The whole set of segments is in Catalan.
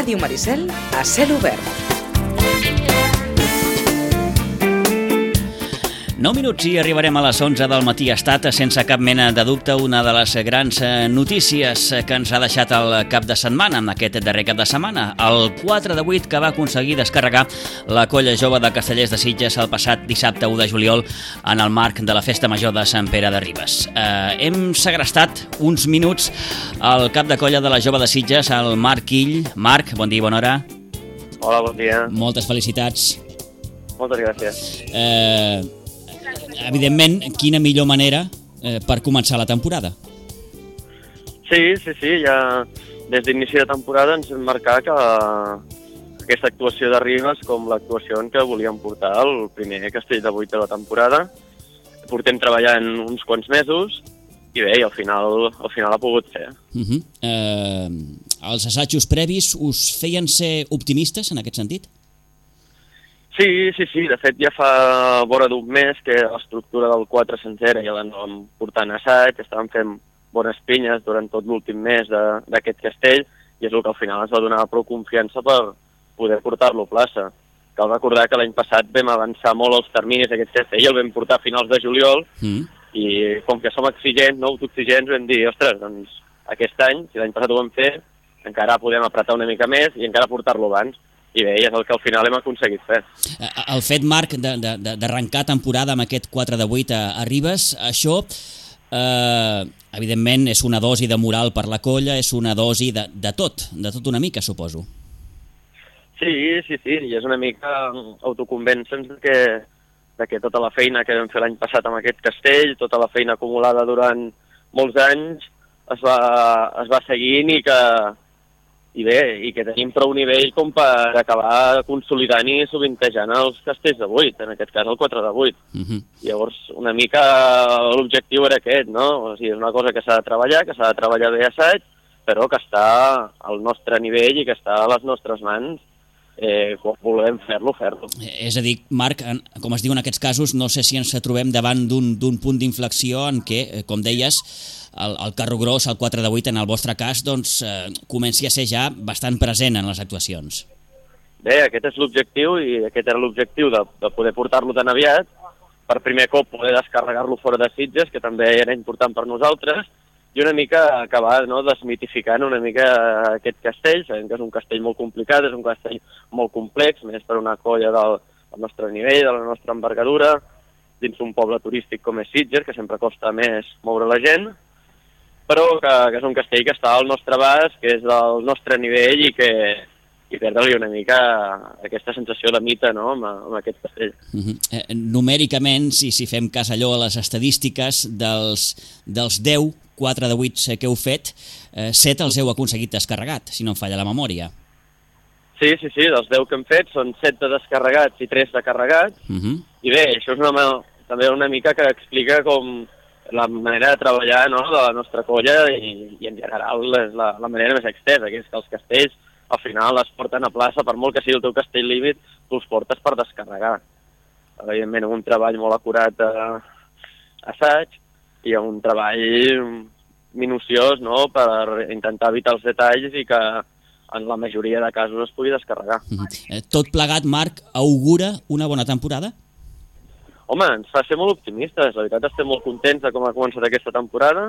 Ràdio Maricel a cel obert. 9 minuts i arribarem a les 11 del matí. Ha estat, sense cap mena de dubte, una de les grans notícies que ens ha deixat el cap de setmana, en aquest darrer cap de setmana. El 4 de 8 que va aconseguir descarregar la Colla Jove de Castellers de Sitges el passat dissabte 1 de juliol en el marc de la Festa Major de Sant Pere de Ribes. Hem segrestat uns minuts al cap de colla de la Jove de Sitges, el Marc Ill. Marc, bon dia i bona hora. Hola, bon dia. Moltes felicitats. Moltes gràcies. Evidentment, quina millor manera per començar la temporada. Sí, ja des d'inici de temporada ens hem marcat que aquesta actuació de Ribes com l'actuació en què volíem portar el primer castell de 8 de la temporada. Portem treballant uns quants mesos i bé, al final ha pogut ser. Els assajos previs us feien ser optimistes en aquest sentit? Sí. De fet, ja fa vora d'un mes que l'estructura del 4 sencera ja l'anàvem portant a assaig, estàvem fent bones pinyes durant tot l'últim mes d'aquest castell i és el que al final ens va donar prou confiança per poder portar-lo a plaça. Cal recordar que l'any passat vam avançar molt els terminis d'aquest castell i el vam portar a finals de juliol i com que som exigents, autoexigents, vam dir, ostres, doncs aquest any, si l'any passat ho vam fer, encara podem apretar una mica més i encara portar-lo abans. I bé, és el que al final hem aconseguit fer. El fet, Marc, d'arrencar temporada amb aquest 4 de 8 a Ribes, això, evidentment, és una dosi de moral per la colla, és una dosi de tot una mica, suposo. Sí, i és una mica autoconvèncer-nos de que tota la feina que vam fer l'any passat amb aquest castell, tota la feina acumulada durant molts anys, es va seguint i que tenim prou nivell com per acabar consolidant i sovintejant els castells de 8, en aquest cas el 4 de 8. Llavors, una mica l'objectiu era aquest, no? O sigui, és una cosa que s'ha de treballar bé a assaig, però que està al nostre nivell i que està a les nostres mans, quan volem fer-lo. És a dir, Marc, com es diu en aquests casos, no sé si ens trobem davant d'un punt d'inflexió en què, com deies, el carro gros, el 4 de 8, en el vostre cas, doncs, comenci a ser ja bastant present en les actuacions. Bé, aquest és l'objectiu i aquest era l'objectiu de poder portar-lo tan aviat, per primer cop poder descarregar-lo fora de Sitges, que també era important per nosaltres, i una mica acabar desmitificant una mica aquest castell, sabem que és un castell molt complicat, és un castell molt complex, més per una colla del nostre nivell, de la nostra envergadura, dins un poble turístic com és Sitges, que sempre costa més moure la gent, però que és un castell que està al nostre abast, que és del nostre nivell i perdre-li una mica aquesta sensació de mite, no?, amb aquest castell. Numèricament, si fem cas allò a les estadístiques, dels 10 4 de 8 que heu fet, 7 els heu aconseguit descarregat, si no em falla la memòria. Sí, dels 10 que hem fet són 7 de descarregats i 3 de carregats, i bé, això és també una mica que explica com la manera de treballar, no?, de la nostra colla i en general és la manera més extensa, que és que els castells al final es porten a plaça, per molt que sigui el teu castell límit, tu els portes per descarregar. Evidentment, un treball molt acurat a assaig i un treball minuciós, no?, per intentar evitar els detalls i que en la majoria de casos es pugui descarregar. Tot plegat, Marc, augura una bona temporada? Home, ens fa ser molt optimistes. La veritat, estem molt contents de com ha començat aquesta temporada.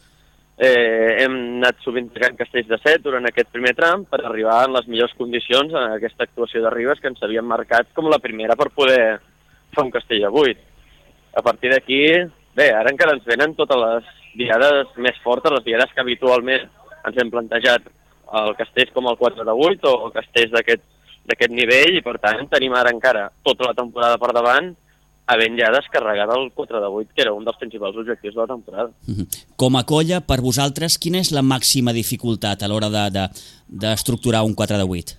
Hem anat sovintejant castells de 7 durant aquest primer tram per arribar en les millors condicions a aquesta actuació de Ribes que ens havíem marcat com la primera per poder fer un castell de 8. A partir d'aquí, bé, ara encara ens venen totes les diades més fortes, les diades que habitualment ens hem plantejat el castells com el 4 de 8 o castells d'aquest nivell i per tant tenim ara encara tota la temporada per davant havent ja descarregat el 4 de 8, que era un dels principals objectius de la temporada. Com a colla, per vosaltres, quina és la màxima dificultat a l'hora d'estructurar un 4 de 8?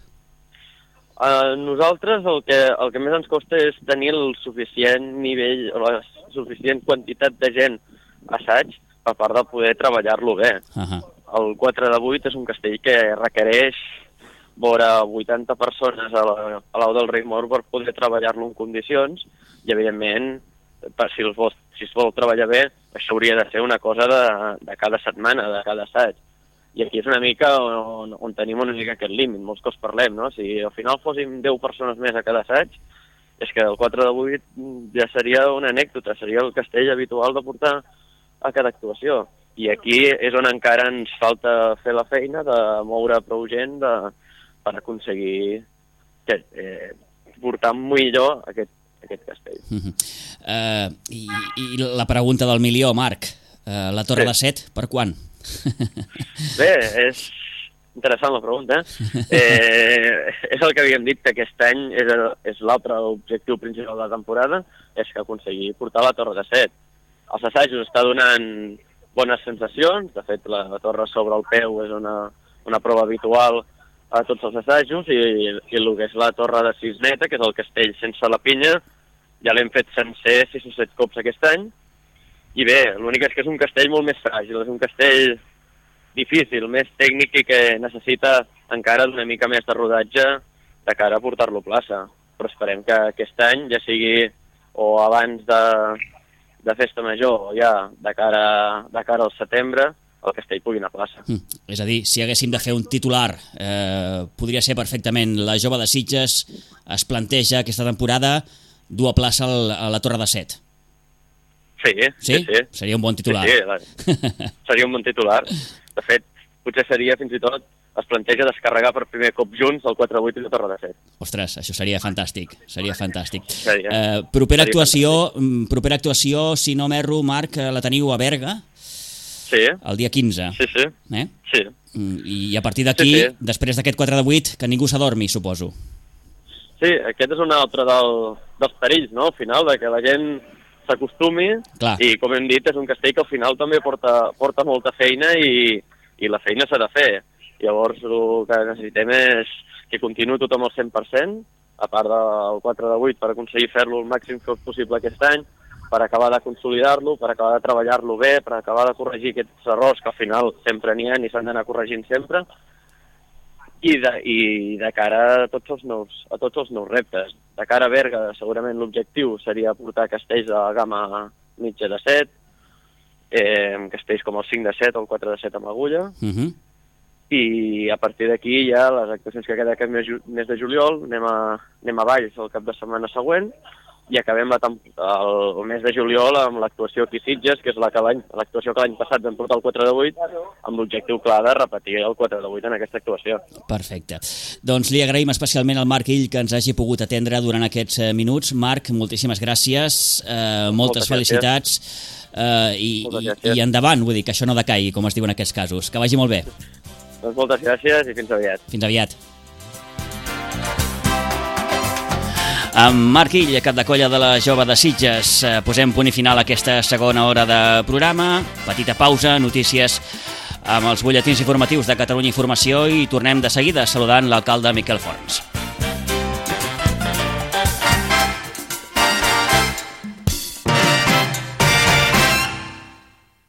Nosaltres el que més ens costa és tenir el suficient nivell, la suficient quantitat de gent a assaig per part de poder treballar-lo bé. El 4 de 8 és un castell que requereix vora 80 persones a l'au del Rei Mor per poder treballar-lo en condicions i, evidentment, si es vol treballar bé, això hauria de ser una cosa de cada setmana, de cada assaig. I aquí és una mica on tenim una mica aquest límit, molts cops parlem, no? Si al final fóssim 10 persones més a cada assaig, és que el 4 de 8 ja seria una anècdota, seria el castell habitual de portar a cada actuació. I aquí és on encara ens falta fer la feina de moure prou gent per aconseguir portar millor aquest castell. I la pregunta del milió, Marc, la Torre de Set, per quan? Bé, és interessant la pregunta. És el que havíem dit, que aquest any és l'altre objectiu principal de la temporada, és que aconseguir portar la Torre de Set. Els assajos està donant bones sensacions, de fet la torre sobre el peu és una prova habitual a tots els assajos, i el que és la torre de 6 metres, que és el castell sense la pinya, ja l'hem fet sencer 6 o 7 cops aquest any. I bé, l'únic és que és un castell molt més fràgil, és un castell difícil, més tècnic i que necessita encara una mica més de rodatge de cara a portar-lo a plaça. Però esperem que aquest any ja sigui o abans de Festa Major o ja de cara al setembre el castell pugui anar a plaça. És a dir, si haguéssim de fer un titular, podria ser perfectament la Jove de Sitges es planteja aquesta temporada dur a plaça a la Torre de Set. Sí. Seria un bon titular. Sí, seria un bon titular. De fet, potser seria fins i tot es planteja descarregar per primer cop junts el 4-8 i la Torre de Set. Ostres, això seria fantàstic. Propera actuació, si no m'erro, Marc, la teniu a Berga? Sí. El dia 15. Sí. Sí. I a partir d'aquí, després d'aquest 4-8, que ningú s'adormi, suposo. Sí, aquest és un altre dels perills, no? Al final, de que la gent s'acostumi. Clar. I, com hem dit, és un castell que al final també porta molta feina i la feina s'ha de fer. Llavors, el que necessitem és que continuï tothom al 100%, a part del 4-8, per aconseguir fer-lo el màxim possible aquest any, per acabar de consolidar-lo, per acabar de treballar-lo bé, per acabar de corregir aquests errors que al final sempre n'hi ha i s'han d'anar corregint sempre, i de cara a tots els nous reptes. De cara a Berga, segurament l'objectiu seria portar castells de gamma mitja de 7, castells com el 5 de 7 o el 4 de 7 amb agulla, i a partir d'aquí ja les actuacions que queda aquest mes de juliol anem a Valls el cap de setmana següent, i acabem el mes de juliol amb l'actuació aquí a Sitges, que és l'actuació que l'any passat vam portar el 4-8, amb l'objectiu clar de repetir el 4-8 en aquesta actuació. Perfecte. Doncs li agraïm especialment al Marc Ill que ens hagi pogut atendre durant aquests minuts. Marc, moltíssimes gràcies, moltes felicitats i endavant, vull dir que això no decaigui, com es diu en aquests casos. Que vagi molt bé. Doncs moltes gràcies i fins aviat. Fins aviat. Amb Marc Ill, cap de colla de la Jove de Sitges, posem punt i final a aquesta segona hora de programa. Petita pausa, notícies amb els butlletins informatius de Catalunya Informació i tornem de seguida saludant l'alcalde Miquel Forns.